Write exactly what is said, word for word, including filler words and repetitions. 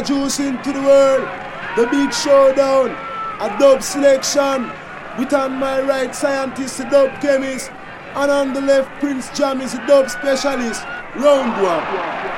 introducing to the world the big showdown, a dub selection. With on my right, scientist, the dub chemist, and on the left, Prince Jam is the dub specialist. Round one.